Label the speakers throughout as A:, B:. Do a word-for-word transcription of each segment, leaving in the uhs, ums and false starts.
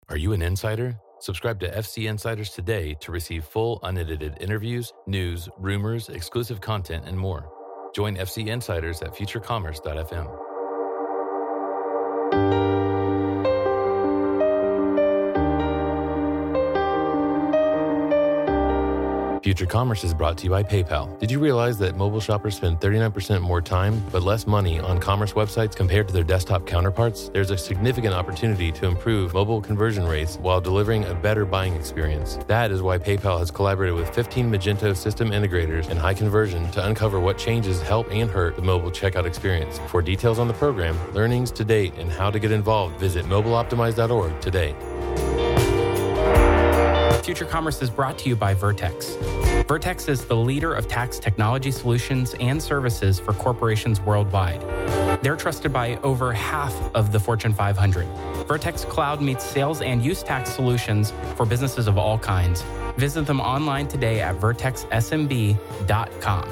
A: Are you an insider? Subscribe to F C Insiders today to receive full, unedited interviews, news, rumors, exclusive content, and more. Join F C Insiders at future commerce dot f m. Future Commerce is brought to you by PayPal. Did you realize that mobile shoppers spend thirty-nine percent more time but less money on commerce websites compared to their desktop counterparts? There's a significant opportunity to improve mobile conversion rates while delivering a better buying experience. That is why PayPal has collaborated with fifteen Magento system integrators and High Conversion to uncover what changes help and hurt the mobile checkout experience. For details on the program, learnings to date, and how to get involved, visit mobile optimize dot org today.
B: Future Commerce is brought to you by Vertex. Vertex is the leader of tax technology solutions and services for corporations worldwide. They're trusted by over half of the Fortune five hundred. Vertex Cloud meets sales and use tax solutions for businesses of all kinds. Visit them online today at vertex s m b dot com.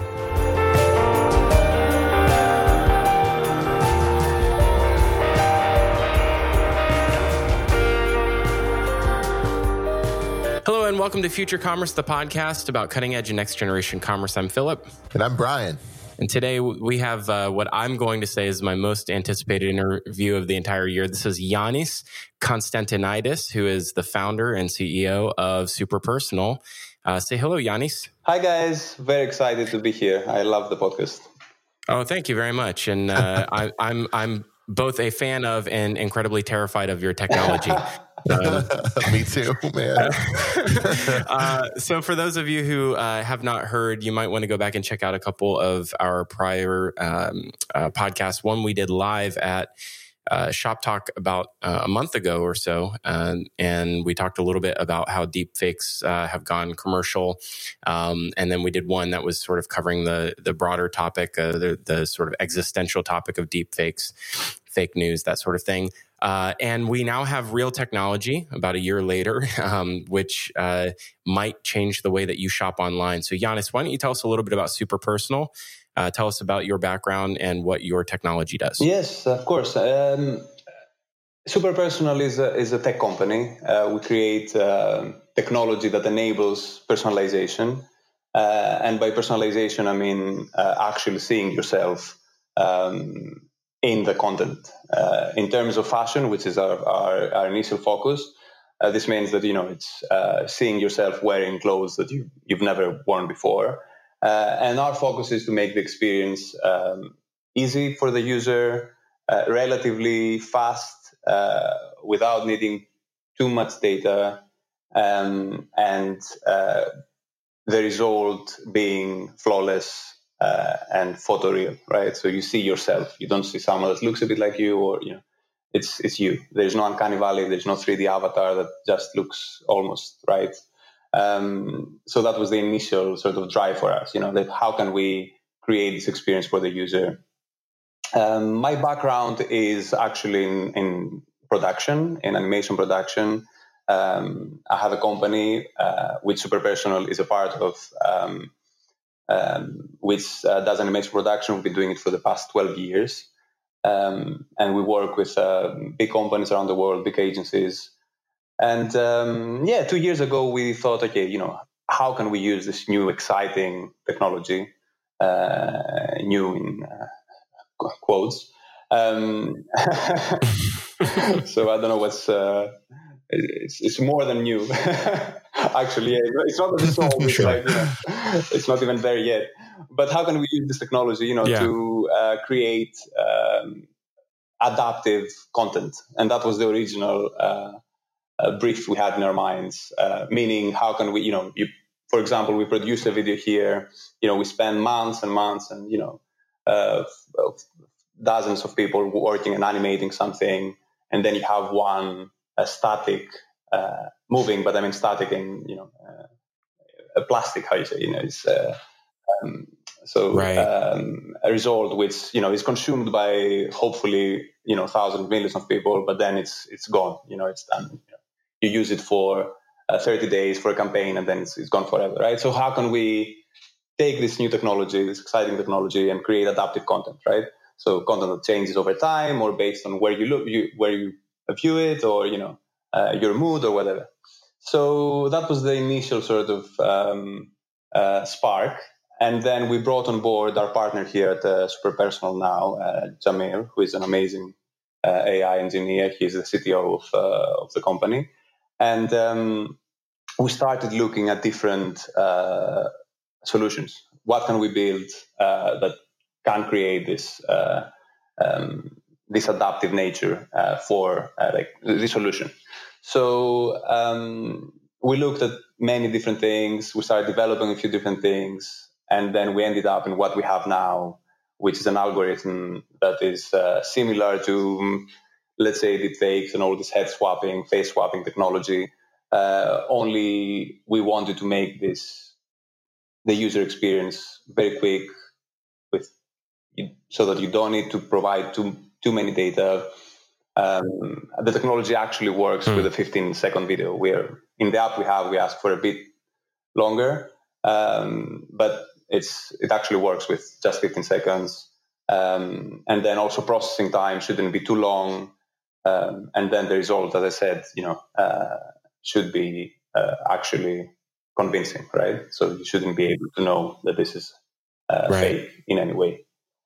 B: Hello and welcome to Future Commerce, the podcast about cutting-edge and next-generation commerce. I'm Philip.
C: And I'm Brian.
B: And today we have uh, what I'm going to say is my most anticipated interview of the entire year. This is Yannis Konstantinidis, who is the founder and C E O of Super Personal. Uh, say hello, Yannis.
D: Hi, guys. Very excited to be here. I love the podcast.
B: Oh, thank you very much. And uh, I, I'm I'm both a fan of and incredibly terrified of your technology.
C: Um, Me too, man.
B: uh, so for those of you who uh, have not heard, you might want to go back and check out a couple of our prior um, uh, podcasts. One we did live at uh, Shop Talk about uh, a month ago or so, um, and we talked a little bit about how deepfakes uh, have gone commercial. Um, and then we did one that was sort of covering the the broader topic, uh, the, the sort of existential topic of deepfakes, fake news, that sort of thing. Uh, and we now have real technology about a year later, um, which uh, might change the way that you shop online. So, Yannis, why don't you tell us a little bit about Super Personal? Uh, tell us about your background and what your technology does.
D: Yes, of course. Um, Super Personal is a, is a tech company. Uh, we create uh, technology that enables personalization. Uh, and by personalization, I mean uh, actually seeing yourself um in the content. Uh, in terms of fashion, which is our, our, our initial focus, uh, this means that, you know, it's uh, seeing yourself wearing clothes that you, you've never worn before. Uh, and our focus is to make the experience um, easy for the user, uh, relatively fast, uh, without needing too much data, um, and uh, the result being flawless Uh, and photoreal, right? So you see yourself. You don't see someone that looks a bit like you, or you know, it's it's you. There's no uncanny valley. There's no three D avatar that just looks almost right. Um, so that was the initial sort of drive for us. You know, that how can we create this experience for the user? Um, my background is actually in, in production, in animation production. Um, I have a company uh, which Super Personal is a part of. Um, Um, which uh, does animation production. We've been doing it for the past twelve years. Um, and we work with uh, big companies around the world, big agencies. And um, yeah, two years ago, we thought, okay, you know, how can we use this new, exciting technology, uh, new in uh, quotes. Um, so I don't know what's, uh, it's, it's more than new. Actually, yeah, it's not that it's all sure. like, you know, it's not even there yet. But how can we use this technology, you know, yeah. to uh, create um, adaptive content? And that was the original uh, uh, brief we had in our minds. Uh, meaning, how can we, you know, you, for example, we produce a video here. You know, we spend months and months, and you know, uh, dozens of people working and animating something, and then you have one a static. Uh, moving, but I mean static in, you know, uh, a plastic, how you say, you know, it's, uh, um, so
B: right.
D: um, a result which, you know, is consumed by hopefully, you know, thousands, millions of people, but then it's, it's gone, you know, it's done. You know, you use it for uh, thirty days for a campaign and then it's, it's gone forever, right? So how can we take this new technology, this exciting technology, and create adaptive content, right? So content that changes over time or based on where you look, you, where you view it, or, you know, uh, your mood or whatever. So that was the initial sort of um, uh, spark. And then we brought on board our partner here at uh, Super Personal now, uh, Jamil, who is an amazing uh, A I engineer. He's the C T O of, uh, of the company. And um, we started looking at different uh, solutions. What can we build uh, that can create this uh, um, this adaptive nature uh, for uh, like this solution? So um, we looked at many different things. We started developing a few different things, and then we ended up in what we have now, which is an algorithm that is uh, similar to, let's say, deepfakes and all this head swapping, face swapping technology. Uh, only we wanted to make this the user experience very quick, with so that you don't need to provide too too many data. Um, the technology actually works mm. with a fifteen second video. Where in the app we have, we ask for a bit longer, um, but it's it actually works with just fifteen seconds. Um, and then also processing time shouldn't be too long. Um, and then the result, as I said, you know, uh, should be uh, actually convincing, right? So you shouldn't be able to know that this is uh, right. fake in any way.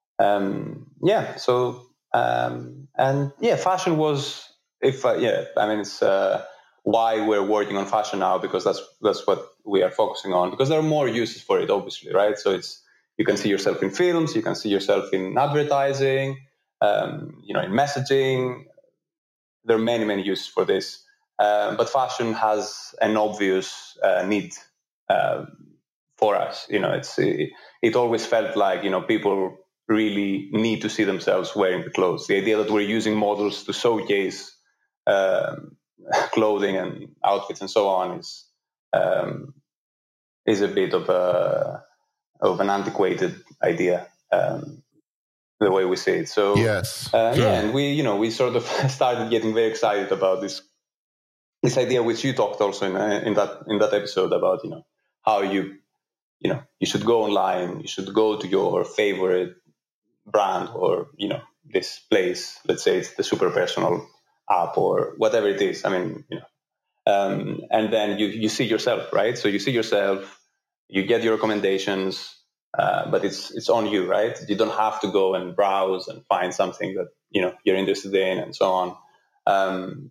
D: Um, yeah. So. Um, and yeah, fashion was, if uh, yeah, I mean, it's uh, why we're working on fashion now, because that's that's what we are focusing on. Because there are more uses for it, obviously, right? So it's you can see yourself in films, you can see yourself in advertising, um, you know, in messaging. There are many many uses for this, uh, but fashion has an obvious uh, need uh, for us. You know, it's it, it always felt like you know people really need to see themselves wearing the clothes. The idea that we're using models to showcase um, clothing and outfits and so on is um, is a bit of a of an antiquated idea, um, the way we see it. So
C: yes,
D: uh, yeah, and we you know we sort of started getting very excited about this this idea, which you talked also in in that in that episode about you know how you you know you should go online, you should go to your favorite brand or you know this place, let's say it's the Super Personal app or whatever it is. I mean, you know, um, and then you you see yourself, right? So you see yourself, you get your recommendations, uh, but it's it's on you, right? You don't have to go and browse and find something that you know you're interested in and so on. Um,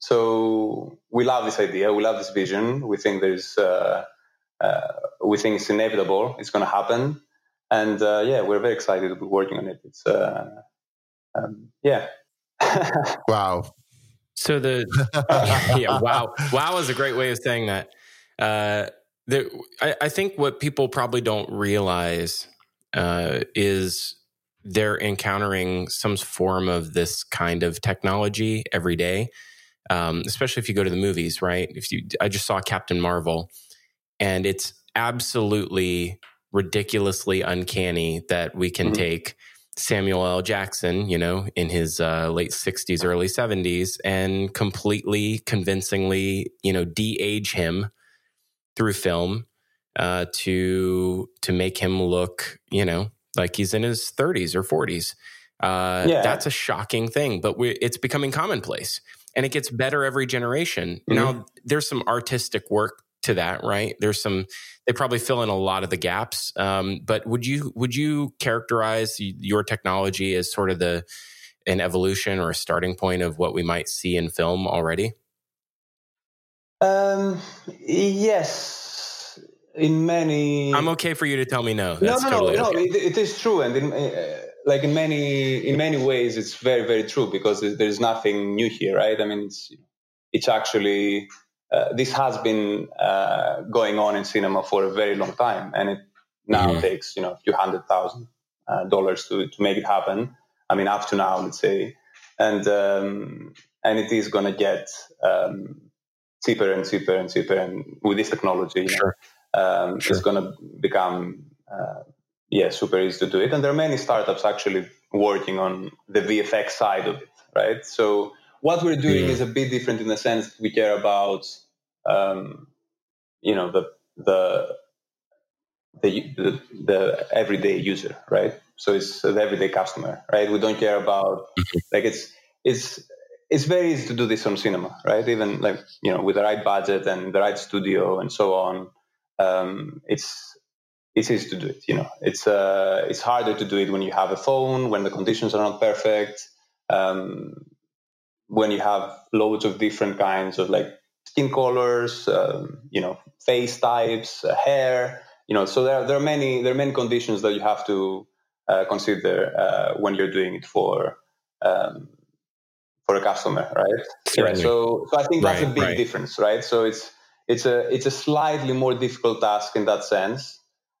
D: so we love this idea, we love this vision. We think there's uh, uh, we think it's inevitable, it's going to happen. And uh, yeah, we're very excited to be working on it. It's uh, um, yeah.
C: Wow.
B: So the yeah, wow, wow is a great way of saying that. Uh, there, I, I think what people probably don't realize uh, is they're encountering some form of this kind of technology every day. Um, especially if you go to the movies, right? If you, I just saw Captain Marvel, and it's absolutely ridiculously uncanny that we can mm-hmm. take Samuel L. Jackson, you know, in his uh, late sixties, early seventies, and completely convincingly, you know, de-age him through film uh, to to make him look, you know, like he's in his thirties or forties. Uh, yeah. That's a shocking thing, but we, it's becoming commonplace, and it gets better every generation. Mm-hmm. Now, there's some artistic work to that, right? There's some, they probably fill in a lot of the gaps. Um, but would you would you characterize your technology as sort of the an evolution or a starting point of what we might see in film already?
D: Um, yes, in many.
B: I'm okay for you to tell me no. That's
D: no, no,
B: totally
D: no,
B: okay.
D: no. It, it is true, and in, uh, like in many in many ways, it's very very true because there's nothing new here, right? I mean, it's it's actually. Uh, this has been uh, going on in cinema for a very long time, and it now mm-hmm. takes you know a few hundred thousand uh, dollars to to make it happen. I mean, up to now, let's say, and um, and it is going to get um, cheaper and cheaper and cheaper, and with this technology,
B: sure.
D: um,
B: sure.
D: it's going to become uh, yeah super easy to do it. And there are many startups actually working on the V F X side of it, right? So. What we're doing mm. is a bit different in the sense that we care about, um, you know, the, the the the the everyday user, right? So it's the everyday customer, right? We don't care about like it's it's it's very easy to do this on cinema, right? Even like, you know, with the right budget and the right studio and so on, um, it's it's easy to do it. You know, it's uh, it's harder to do it when you have a phone, when the conditions are not perfect, um, when you have loads of different kinds of like skin colors, um, you know, face types, uh, hair. You know, so there are, there are many there are many conditions that you have to uh, consider uh, when you're doing it for. Um, for a customer, right?
B: Certainly.
D: Yeah, so so I think that's
B: Right,
D: a big
B: right.
D: difference, right? So it's it's a it's a slightly more difficult task in that sense.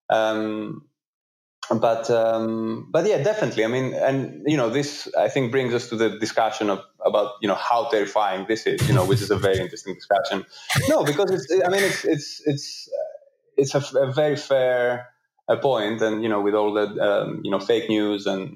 D: Um, but um, but yeah, definitely. I mean, and you know, this I think brings us to the discussion of about you know how terrifying this is, you know, which is a very interesting discussion. No, because it's I mean it's it's it's it's a, a very fair uh, point, and you know, with all the um, you know fake news and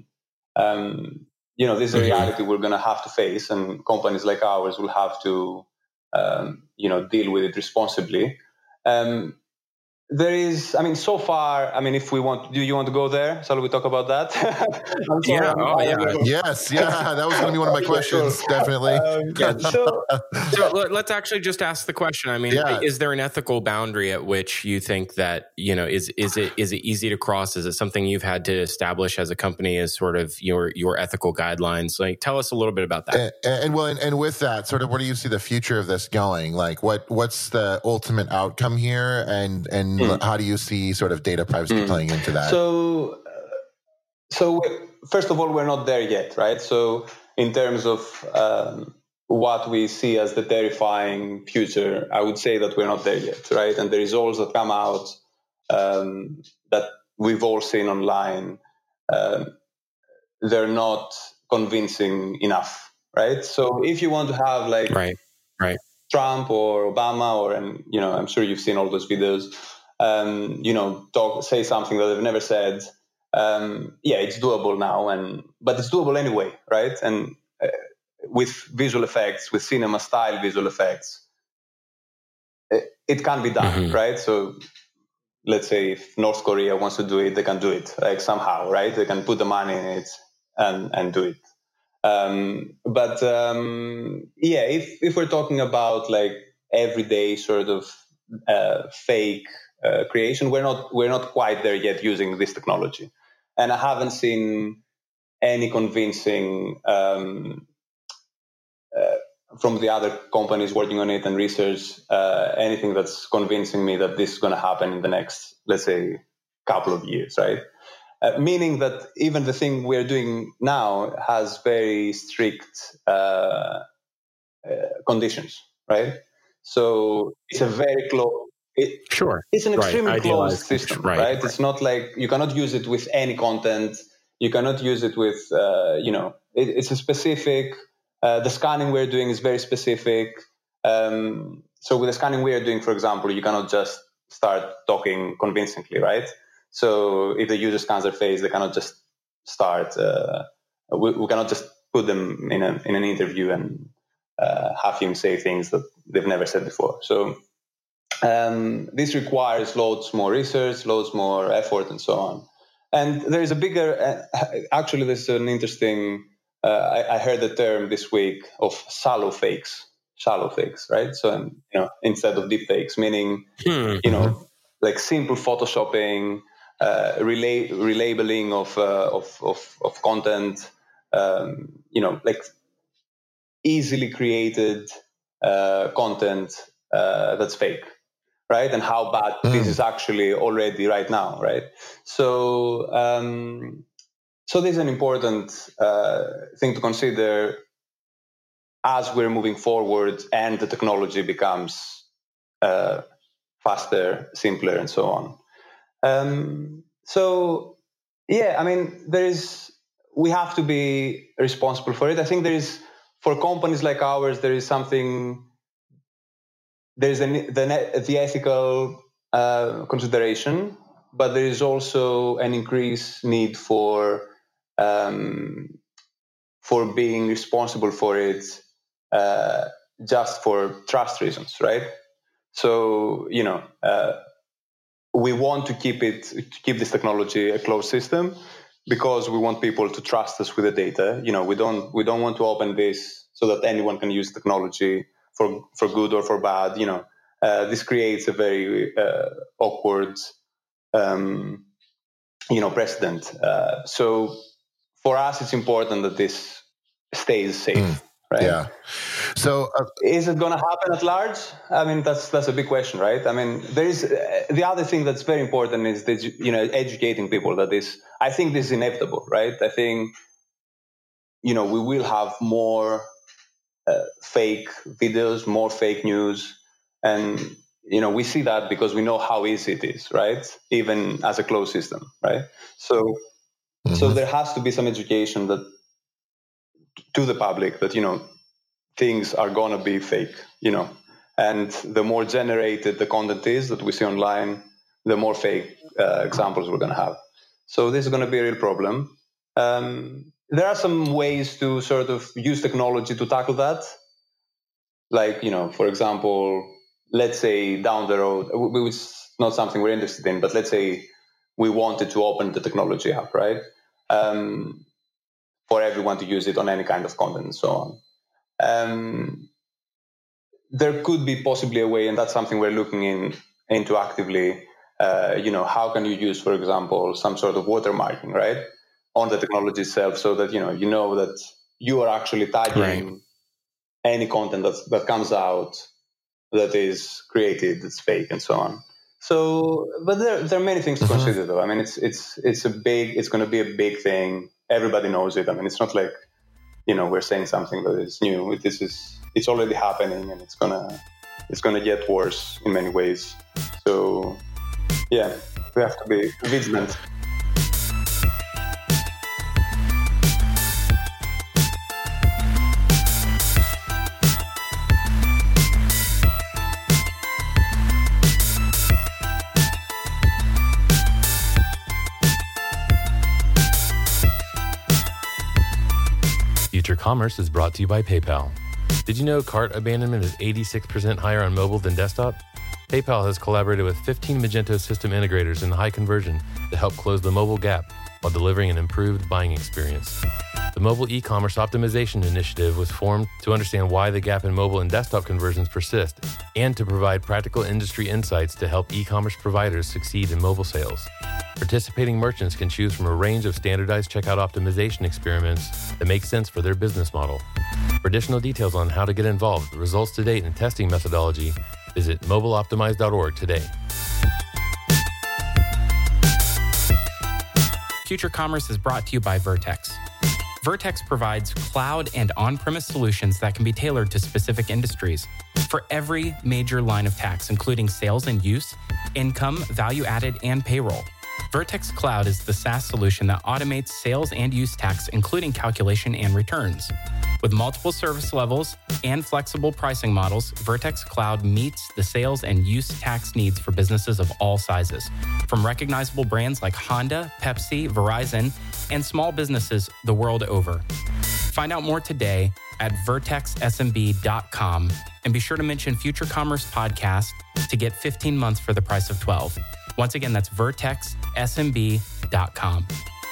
D: um, you know, this is a reality mm-hmm. we're going to have to face, and companies like ours will have to, um, you know, deal with it responsibly. Um, there is, I mean, so far, I mean, if we want, do you want to go there? Shall we talk about that? I'm sorry,
B: yeah,
D: I'm,
B: oh,
D: I'm,
B: yeah.
C: I'm, yes, yeah, that was going to be one of my questions, yeah, definitely.
D: Um, yeah, so,
B: so let's actually just ask the question. I mean, yeah. is there an ethical boundary at which you think that, you know, is is it is it easy to cross? Is it something you've had to establish as a company as sort of your your ethical guidelines? Like, tell us a little bit about that.
C: And, and well, and, and with that, sort of, where do you see the future of this going? Like, what what's the ultimate outcome here, and and mm. how do you see sort of data privacy mm. playing into that?
D: So, uh, so first of all, we're not there yet, right? So, in terms of um, what we see as the terrifying future, I would say that we're not there yet, right? And the results that come out um, that we've all seen online, uh, they're not convincing enough, right? So if you want to have like
B: right, right.
D: Trump or Obama, or and you know, I'm sure you've seen all those videos, um, you know, talk say something that they've never said. Um, yeah, it's doable now, and but it's doable anyway, right? And uh, with visual effects, with cinema style visual effects, it, it can be done, mm-hmm. right? So let's say if North Korea wants to do it, they can do it, like somehow, right? They can put the money in it and and do it. Um, but um, yeah, if if we're talking about like everyday sort of uh, fake uh, creation, we're not we're not quite there yet using this technology, and I haven't seen any convincing um, uh, from the other companies working on it and research uh, anything that's convincing me that this is going to happen in the next, let's say, couple of years, right? Uh, meaning that even the thing we're doing now has very strict uh, uh, conditions, right? So it's a very close. It,
B: sure.
D: It's an extremely
B: right.
D: closed system, right, right? It's not like you cannot use it with any content. You cannot use it with, uh, you know, it, it's a specific. Uh, the scanning we're doing is very specific. Um, so with the scanning we're doing, for example, you cannot just start talking convincingly, right? So if the user scans their face, they cannot just start. Uh, we, we cannot just put them in a in an interview and uh, have him say things that they've never said before. So um, this requires loads more research, loads more effort, and so on. And there is a bigger. Uh, actually, there's an interesting. Uh, I, I heard the term this week of shallow fakes. Shallow fakes, right? So you know, instead of deep fakes, meaning
B: hmm.
D: you know, like simple photoshopping. Uh, relay, relabeling of, uh, of of of content, um, you know, like easily created uh, content uh, that's fake, right? And how bad mm. this is actually already right now, right? So, um, so this is an important uh, thing to consider as we're moving forward and the technology becomes uh, faster, simpler, and so on. Um, so, yeah, I mean, there is, we have to be responsible for it. I think there is, for companies like ours, there is something, there is an, the, the ethical uh, consideration, but there is also an increased need for, um, for being responsible for it uh, just for trust reasons, right? So, you know, uh, we want to keep it, to keep this technology a closed system because we want people to trust us with the data. You know, we don't, we don't want to open this so that anyone can use technology for for good or for bad. You know, uh, this creates a very uh, awkward, um, you know, precedent. Uh, so for us, it's important that this stays safe. Mm. Right?
C: Yeah. So, uh,
D: is it going to happen at large? I mean, that's that's a big question, right? I mean, there is uh, the other thing that's very important is that, you know, educating people that this. I think this is inevitable, right? I think, you know, we will have more uh, fake videos, more fake news, and you know, we see that because we know how easy it is, right? Even as a closed system, right? So, mm-hmm. so there has to be some education that. To the public that, you know, things are going to be fake, you know, and the more generated the content is that we see online, the more fake uh, examples we're going to have. So this is going to be a real problem. Um, there are some ways to sort of use technology to tackle that. Like, you know, for example, let's say down the road, which is not something we're interested in, but let's say we wanted to open the technology up, right? Um, for everyone to use it on any kind of content and so on. Um, there could be possibly a way, and that's something we're looking in, into actively, uh, you know, how can you use, for example, some sort of watermarking, right, on the technology itself so that, you know, you know that you are actually tagging right. any content that's, that comes out that is created, that's fake and so on. So, but there, there are many things to consider though. I mean, it's, it's, it's a big, it's going to be a big thing. Everybody knows it. I mean, it's not like, you know, we're saying something that is new. This is, it's already happening, and it's gonna, it's gonna get worse in many ways. So, yeah, we have to be vigilant.
A: Future Commerce is brought to you by PayPal. Did you know cart abandonment is eighty-six percent higher on mobile than desktop? PayPal has collaborated with fifteen Magento system integrators in high conversion to help close the mobile gap while delivering an improved buying experience. The Mobile E-commerce Optimization Initiative was formed to understand why the gap in mobile and desktop conversions persist and to provide practical industry insights to help e-commerce providers succeed in mobile sales. Participating merchants can choose from a range of standardized checkout optimization experiments that make sense for their business model. For additional details on how to get involved, results to date, and testing methodology, visit mobile optimize dot org today.
E: Future Commerce is brought to you by Vertex. Vertex provides cloud and on-premise solutions that can be tailored to specific industries for every major line of tax, including sales and use, income, value-added, and payroll. Vertex Cloud is the SaaS solution that automates sales and use tax, including calculation and returns. With multiple service levels and flexible pricing models, Vertex Cloud meets the sales and use tax needs for businesses of all sizes, from recognizable brands like Honda, Pepsi, Verizon, and small businesses the world over. Find out more today at vertex s m b dot com and be sure to mention Future Commerce Podcast to get fifteen months for the price of twelve. Once again, that's vertex s m b dot com.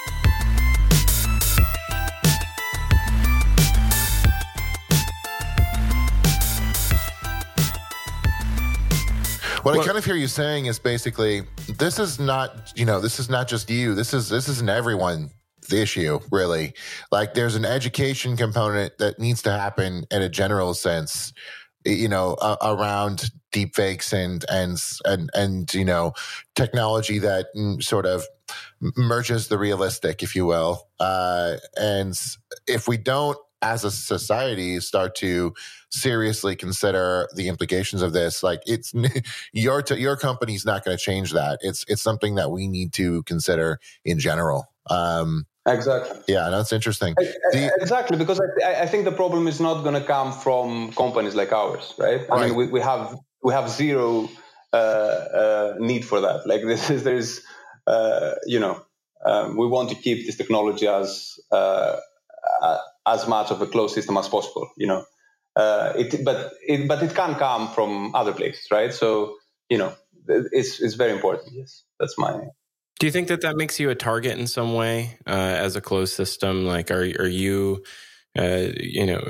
C: What I kind of hear you saying is basically, this is not, you know, this is not just you. This is, this isn't everyone. The issue, really. Like, there's an education component that needs to happen in a general sense, you know, uh, around deepfakes and, and, and, and, you know, technology that mm, sort of merges the realistic, if you will. Uh, and if we don't, as a society, start to seriously consider the implications of this, like, it's your t- your company's not going to change that. It's it's something that we need to consider in general. Um,
D: exactly.
C: Yeah, that's interesting.
D: The, exactly, because I, I think the problem is not going to come from companies like ours, right? I
C: right.
D: mean, we, we have we have zero uh, uh, need for that. Like, this is there's uh, you know um, we want to keep this technology as uh, uh, as much of a closed system as possible, you know. Uh, it, but it, but it can come from other places, right? So, you know, it's it's very important. Yes, that's my.
B: Do you think that that makes you a target in some way uh, as a closed system? Like, are are you, uh, you know,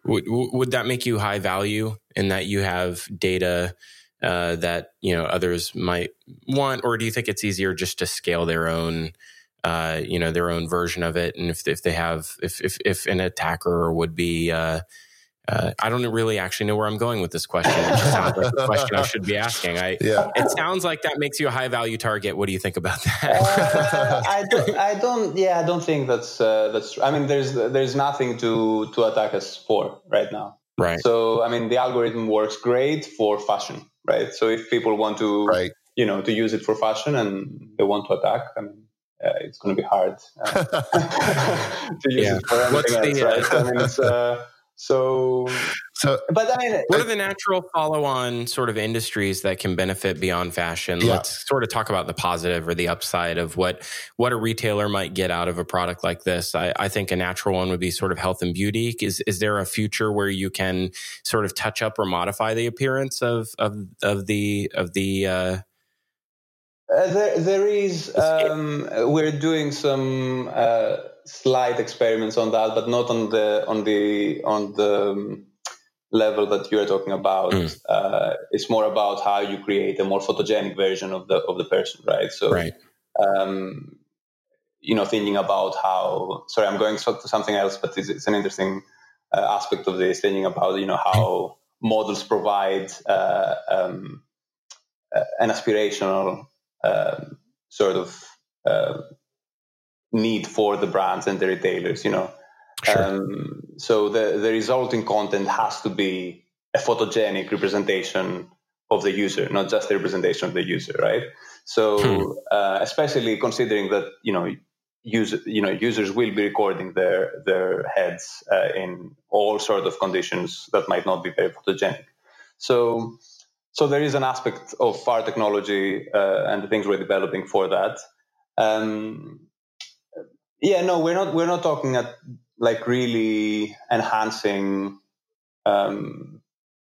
B: Would would that make you high value in that you have data uh, that you know others might want, or do you think it's easier just to scale their own, uh, you know, their own version of it? And if if they have, if if if an attacker would be, uh, uh, I don't really actually know where I'm going with this question. It just sounds like a question I should be asking. I yeah. It sounds like that makes you a high value target. What do you think about that?
D: uh, I don't. I don't. Yeah, I don't think that's uh, that's. I mean, there's there's nothing to to attack us for right now.
B: Right.
D: So I mean, the algorithm works great for fashion, right? So if people want to,
C: right.
D: you know, to use it for fashion and they want to attack, I mean, uh, it's going to be hard uh, to use yeah. it for anything What's else, the, right? Uh, I mean, it's. Uh, So, so, but I mean,
B: what are the natural follow-on sort of industries that can benefit beyond fashion? Yeah. Let's sort of talk about the positive or the upside of what what a retailer might get out of a product like this. I, I think a natural one would be sort of health and beauty. Is is there a future where you can sort of touch up or modify the appearance of of of the of the? Uh,
D: uh, there there is. Um, we're doing some. Uh, slight experiments on that, but not on the on the on the um, level that you are talking about. Mm. Uh, it's more about how you create a more photogenic version of the of the person, right? So,
B: right.
D: Um, you know, thinking about how. Sorry, I'm going to something else, but it's, it's an interesting uh, aspect of this. Thinking about you know how models provide uh, um, uh, an aspirational uh, sort of. Uh, need for the brands and the retailers, you know.
B: Sure.
D: Um, so the, the resulting content has to be a photogenic representation of the user, not just a representation of the user, right? So hmm. uh, especially considering that, you know, user, you know, users will be recording their their heads uh, in all sorts of conditions that might not be very photogenic. So so there is an aspect of our technology uh, and the things we're developing for that. Um, Yeah, no, we're not. We're not talking at like really enhancing um,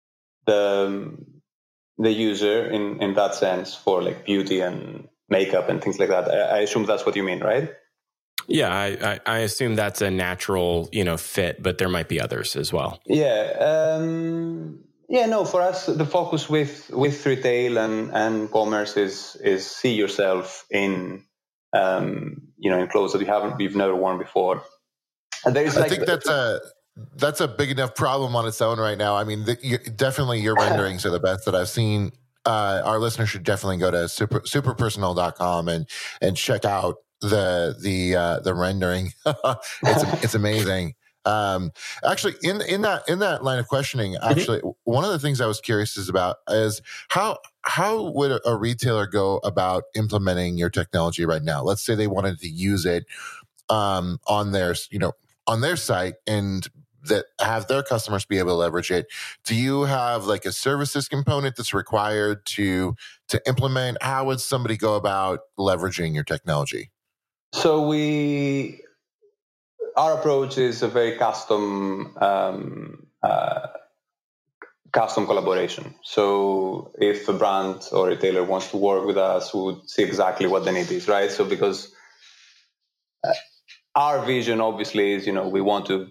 D: the the user in, in that sense for like beauty and makeup and things like that. I, I assume that's what you mean, right?
B: Yeah, I, I, I assume that's a natural, you know, fit, but there might be others as well.
D: Yeah, um, yeah. No, for us, the focus with with retail and, and commerce is is see yourself in. Um, you know, in clothes that you haven't, you've never worn before. And there is
C: I
D: like,
C: think that's a that's a big enough problem on its own right now. I mean, the, you, definitely your renderings are the best that I've seen. Uh, our listeners should definitely go to super, superpersonal dot com and and check out the the uh, the rendering. it's it's amazing. Um, actually, in in that in that line of questioning, actually, mm-hmm. one of the things I was curious is about is how how would a retailer go about implementing your technology right now? Let's say they wanted to use it um, on their you know on their site and that have their customers be able to leverage it. Do you have like a services component that's required to to implement? How would somebody go about leveraging your technology?
D: So we. Our approach is a very custom um, uh, custom collaboration. So if a brand or retailer wants to work with us, we would see exactly what the need is, right? So because uh, our vision obviously is, you know, we want to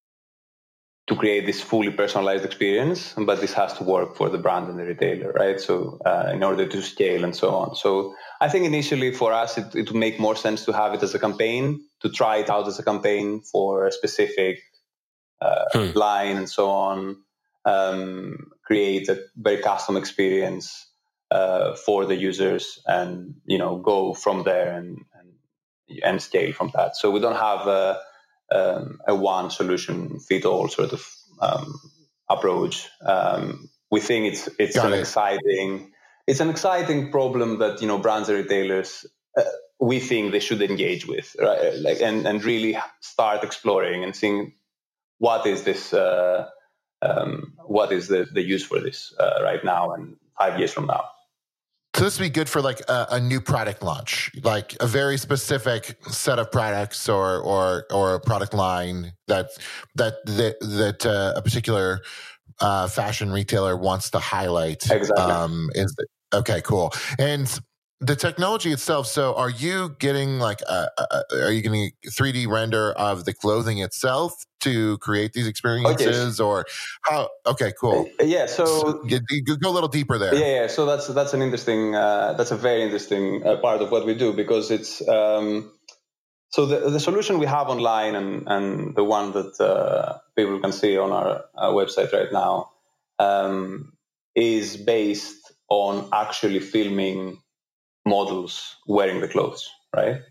D: to create this fully personalized experience, but this has to work for the brand and the retailer, right? So uh, in order to scale and so on. So I think initially for us, it, it would make more sense to have it as a campaign, to try it out as a campaign for a specific uh, hmm. line and so on, um, create a very custom experience uh, for the users and, you know, go from there and, and, and scale from that. So we don't have a, Um, a one solution fit all sort of um, approach. Um, we think it's it's Got an it. exciting it's an exciting problem that you know brands and retailers uh, we think they should engage with, right? Like and, and really start exploring and seeing what is this uh, um, what is the, the use for this uh, right now and five years from now.
C: So this would be good for like a, a new product launch, like a very specific set of products or or or a product line that that that, that uh, a particular uh, fashion retailer wants to highlight.
D: Exactly.
C: Um, is okay, cool. And the technology itself. So, are you getting like, a, a, are you getting a three D render of the clothing itself to create these experiences, okay. or how? Okay, cool.
D: Uh, yeah. So,
C: so you, you go a little deeper there.
D: Yeah. yeah so that's that's an interesting. Uh, that's a very interesting uh, part of what we do, because it's. Um, so the the solution we have online and and the one that uh, people can see on our, our website right now um, is based on actually filming models wearing the clothes, right?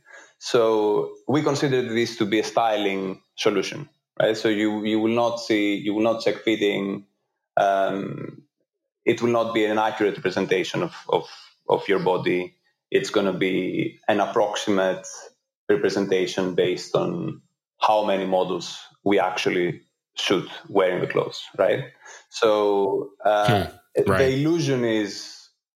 D: So we consider this to be a styling solution, right? So you you will not see, you will not check fitting. Um, it will not be an accurate representation of, of, of your body. It's going to be an approximate representation based on how many models we actually shoot wearing the clothes, right? So uh, hmm. right. the illusion is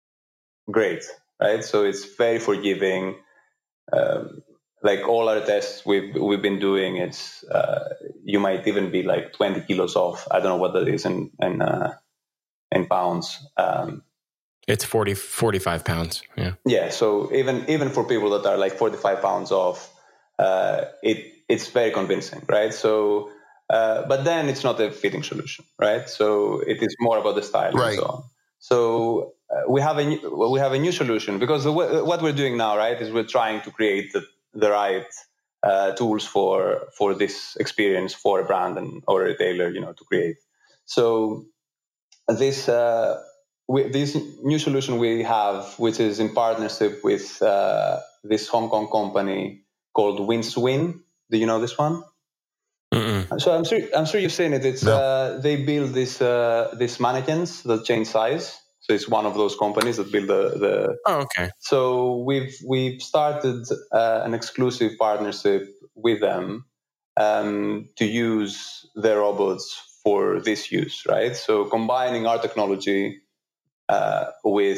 D: great. Right, so it's very forgiving. Um, like all our tests we've we've been doing, it's uh, you might even be like twenty kilos off. I don't know what that is in in, uh, in pounds. Um,
B: it's forty, forty-five pounds. Yeah.
D: Yeah. So even even for people that are like forty-five pounds off, uh, it it's very convincing, right? So, uh, but then it's not a fitting solution, right? So it is more about the style right. and so on. So. Uh, we have a new, well, we have a new solution, because the, what we're doing now, right, is we're trying to create the, the right uh, tools for for this experience for a brand and or a retailer, you know, to create. So this uh, we, this new solution we have, which is in partnership with uh, this Hong Kong company called Winswin. Do you know this one? Mm-mm. So I'm sure I'm sure you've seen it. It's no. uh, they build this uh, these mannequins that change size. So it's one of those companies that build the. the
B: oh, okay.
D: So we've we've started uh, an exclusive partnership with them um, to use their robots for this use, right? So combining our technology uh, with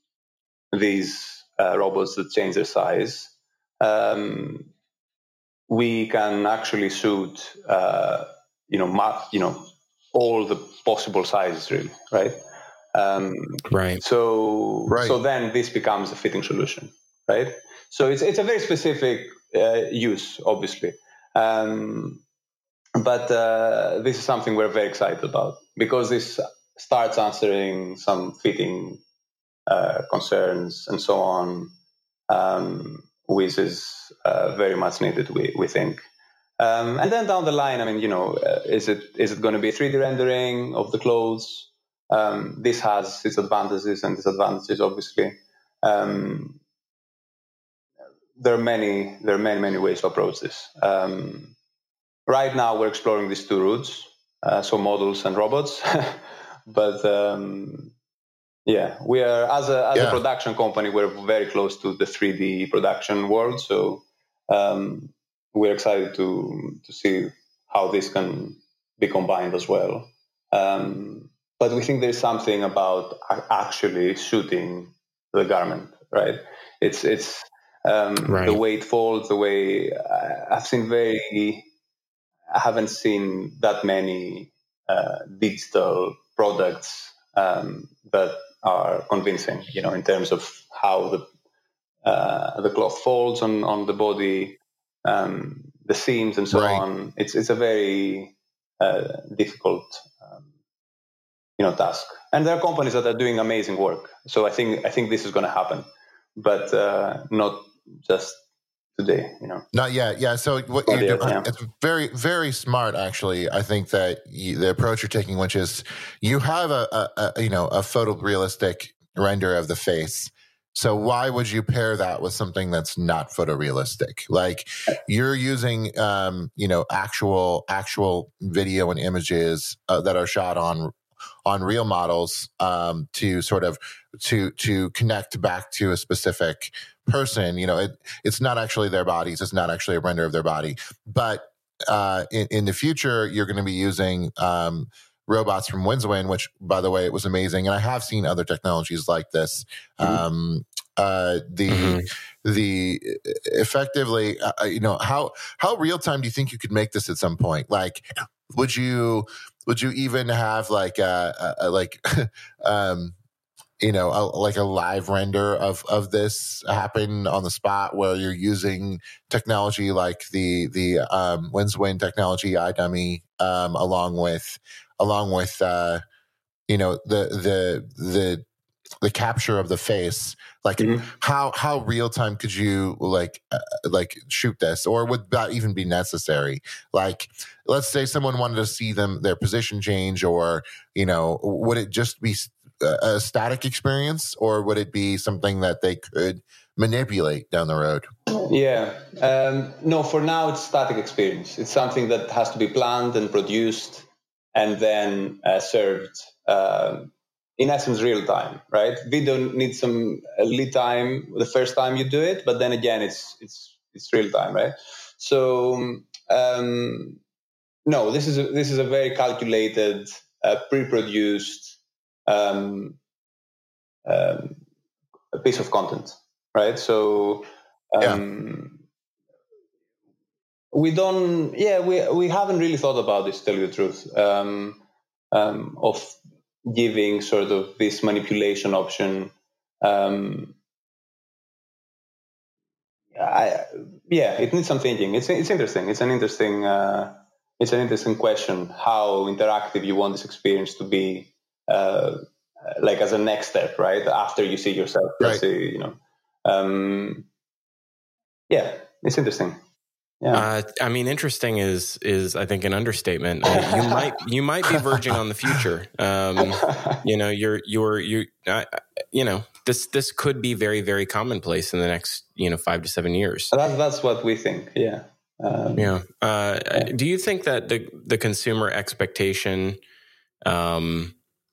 D: these uh, robots that change their size, um, we can actually shoot, uh, you know, ma- you know, all the possible sizes, really, right? Um,
B: right.
D: So, right. so then this becomes a fitting solution, right? So it's it's a very specific uh, use, obviously, um, but uh, this is something we're very excited about, because this starts answering some fitting uh, concerns and so on, um, which is uh, very much needed, we we think. Um, and then down the line, I mean, you know, uh, is it is it going to be three D rendering of the clothes? Um, this has its advantages and disadvantages, obviously. Um, there are many, there are many, many ways to approach this. Um, right now, we're exploring these two routes, uh, so models and robots. But um, yeah, we are as a as yeah. a production company, we're very close to the three D production world. So um, we're excited to to see how this can be combined as well. Um, But we think there's something about actually shooting the garment, right? It's it's um, right. the way it folds, the way I've seen very, I haven't seen that many uh, digital products um, that are convincing, you know, in terms of how the uh, the cloth folds on, on the body, um, the seams and so right. on. It's it's a very uh, difficult um, you know, task. And there are companies that are doing amazing work. So I think I think this is going to happen, but uh, not just today, you know.
C: Not yet. Yeah. So what you do, yeah. it's very, very smart, actually. I think that you, the approach you're taking, which is you have a, a, a you know a photorealistic render of the face. So why would you pair that with something that's not photorealistic? Like you're using, um, you know, actual actual video and images uh, that are shot on. on real models um, to sort of to to connect back to a specific person. You know, it, it's not actually their bodies. It's not actually a render of their body. But uh, in, in the future, you're going to be using um, robots from Winswin, which, by the way, it was amazing. And I have seen other technologies like this. Mm-hmm. Um, uh, the mm-hmm. the effectively, uh, you know, how how real time do you think you could make this at some point? Like, would you? Would you even have like a, a, a like um, you know, a, like a live render of of this happen on the spot, where you're using technology like the the um, WinSwin technology iDummy, um, along with along with uh, you know the the the the capture of the face. Like mm-hmm. how how real time could you like uh, like shoot this, or would that even be necessary? Like, let's say someone wanted to see them their position change, or you know, would it just be a, a static experience, or would it be something that they could manipulate down the road?
D: Yeah, um, no. For now, it's static experience. It's something that has to be planned and produced, and then uh, served. Um, in essence, real time, right? Video needs some lead time the first time you do it, but then again, it's it's it's real time, right? So um, no, this is a, this is a very calculated, uh, pre-produced um, um, a piece of content, right? So um, yeah. we don't, yeah, we we haven't really thought about this, to tell you the truth, um, um, of giving sort of this manipulation option. Um, I, yeah, it needs some thinking. It's it's interesting. It's an interesting uh, it's an interesting question. How interactive you want this experience to be, uh, like as a next step, right? After you see yourself,
C: right.
D: let's say, you know, um, yeah, it's interesting. Yeah.
B: Uh, I mean, interesting is is I think an understatement. Uh, you might you might be verging on the future. Um, you know, you're you're you uh, you know this this could be very very commonplace in the next you know five to seven years.
D: That's that's what we think. Yeah. Um,
B: yeah. Uh, yeah. Do you think that the the consumer expectation, um,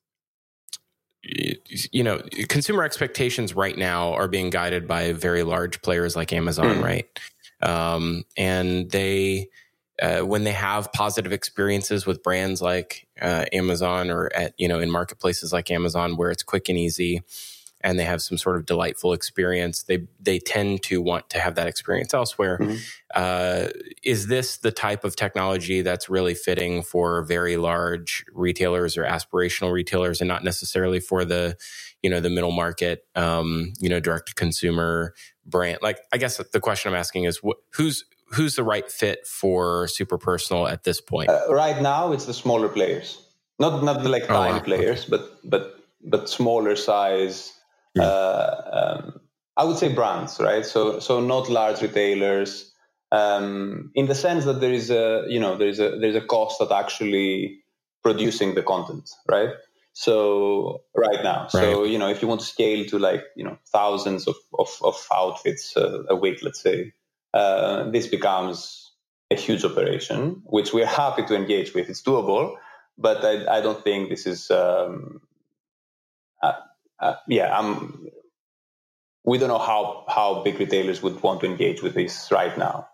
B: you, you know, consumer expectations right now are being guided by very large players like Amazon, mm. right? Um, and they, uh, when they have positive experiences with brands like uh, Amazon, or at, you know, in marketplaces like Amazon where it's quick and easy and they have some sort of delightful experience, they they tend to want to have that experience elsewhere. Mm-hmm. Uh, is this the type of technology that's really fitting for very large retailers or aspirational retailers, and not necessarily for the, you know, the middle market, um, you know, direct to consumer brand? Like, I guess the question I'm asking is, wh- who's who's the right fit for Super Personal at this point?
D: Uh, right now, it's the smaller players, not not the like oh, tiny wow. players, okay. but but but smaller size. Yeah. Uh, um, I would say brands, right? So so not large retailers, um, in the sense that there is a you know there is a there is a cost at actually producing the content, right? So right now, right. so you know, if you want to scale to like you know thousands of of, of outfits uh, a week, let's say, uh, this becomes a huge operation, which we're happy to engage with. It's doable, but I, I don't think this is. Um, uh, uh, yeah, I'm. We don't know how how big retailers would want to engage with this right now.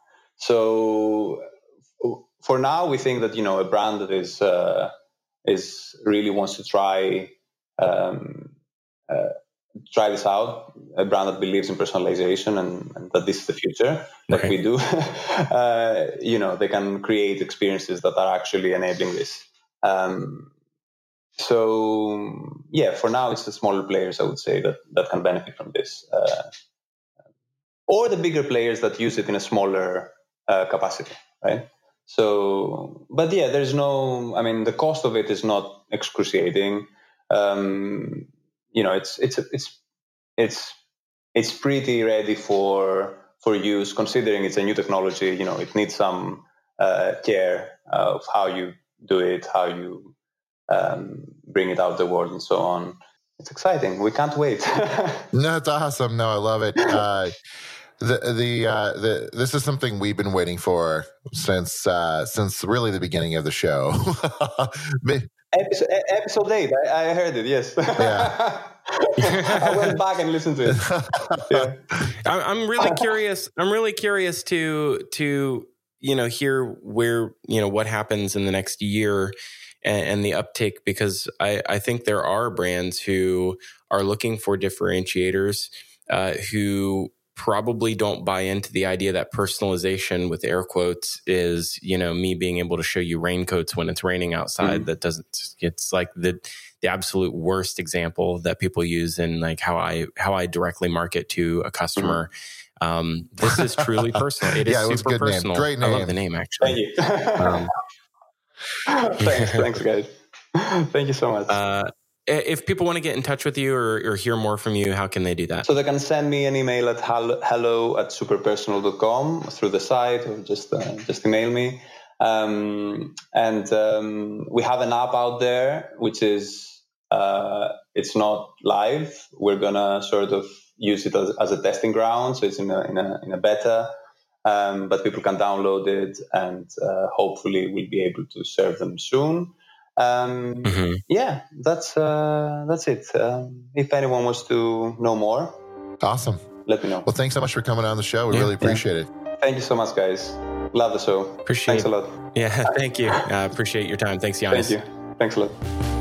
D: So for now, we think that you know a brand that is. Uh, is really wants to try um, uh, try this out, a brand that believes in personalization and, and that this is the future, like okay. we do, uh, you know, they can create experiences that are actually enabling this. Um, so, yeah, for now, it's the smaller players, I would say, that, that can benefit from this. Uh, or the bigger players that use it in a smaller uh, capacity, right? So, but yeah, there's no, I mean, the cost of it is not excruciating. Um, you know, it's, it's, it's, it's, it's pretty ready for, for use, considering it's a new technology. You know, it needs some uh, care of how you do it, how you um, bring it out the world and so on. It's exciting. We can't wait.
C: No, it's awesome. No, I love it. Uh, The the uh, the this is something we've been waiting for since uh, since really the beginning of the show.
D: episode, episode eight, I, I heard it. Yes. Yeah. I went back and listened to it. Yeah.
B: I'm really curious. I'm really curious to to you know hear where you know what happens in the next year and, and the uptake, because I I think there are brands who are looking for differentiators, uh, who probably don't buy into the idea that personalization with air quotes is, you know, me being able to show you raincoats when it's raining outside. Mm-hmm. That doesn't, it's like the, the absolute worst example that people use in like how I, how I directly market to a customer. Mm-hmm. Um, this is truly personal. It is
C: yeah, it
B: super personal.
C: Name. Great name.
B: I love the name actually.
D: Thank you. um, thanks. Thanks guys. Thank you so much.
B: Uh, If people want to get in touch with you or, or hear more from you, how can they do that?
D: So they can send me an email at hello at superpersonal dot com through the site, or just uh, just email me. Um, and um, we have an app out there, which is uh, it's not live. We're gonna sort of use it as, as a testing ground, so it's in a in a, in a beta. Um, but people can download it, and uh, hopefully we'll be able to serve them soon. Um, mm-hmm. Yeah, that's uh, that's it. Um, if anyone wants to know more,
C: awesome.
D: Let me know.
C: Well, thanks so much for coming on the show. We yeah, really appreciate
D: yeah.
C: it.
D: Thank you so much, guys. Love the show.
B: Appreciate
D: Thanks
B: it.
D: a lot.
B: Yeah, thank you. I uh, appreciate your time. Thanks, Giannis.
D: Thank you. Thanks a lot.